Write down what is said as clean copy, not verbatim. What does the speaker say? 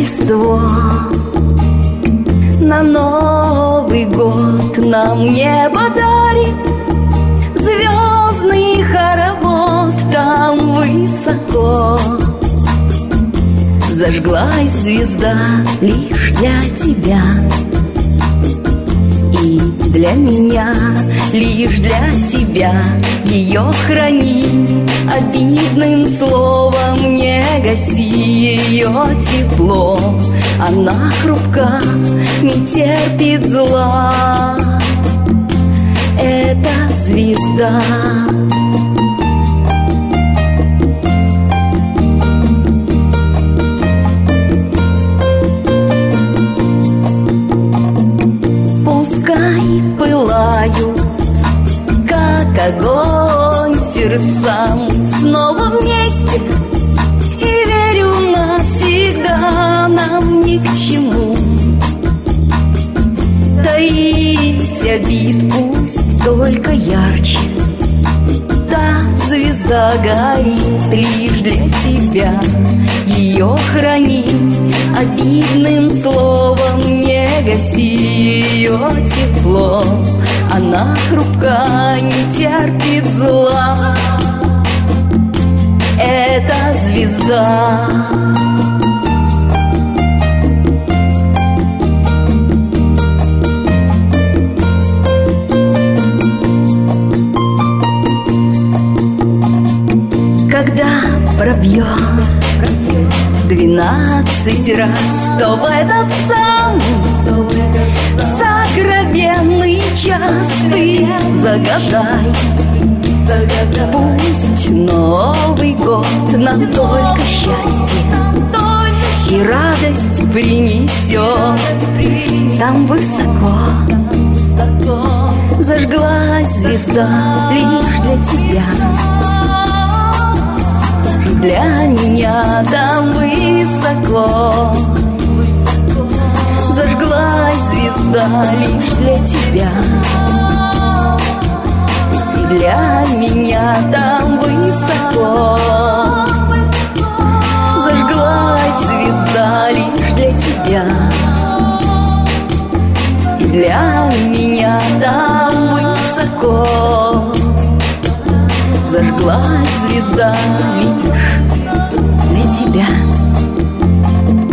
Рождество, на Новый год нам небо дарит звездный хоровод там высоко. Зажглась звезда лишь для тебя и для меня, лишь для тебя. Ее храни, обидным словом не гаси ее тепло. Она хрупка, не терпит зла. Это звезда. Пускай пылают, как огонь, сердца снова вместе. И верю навсегда, нам ни к чему таить обид, пусть только ярче. Та звезда горит лишь для тебя. Ее храни, обидным словом не гаси ее тепло. Она хрупка, не терпит зла. Это звезда. Когда пробьет 12 раз, то в этот самый сокровенный час ты загадай. Пусть Новый год нам только счастье и радость принесет. Там высоко зажглась звезда лишь для тебя. Для меня там высоко зажглась звезда лишь для тебя. И для меня там высоко зажглась звезда лишь для тебя. И для меня там высоко зажглась звезда лишь для тебя.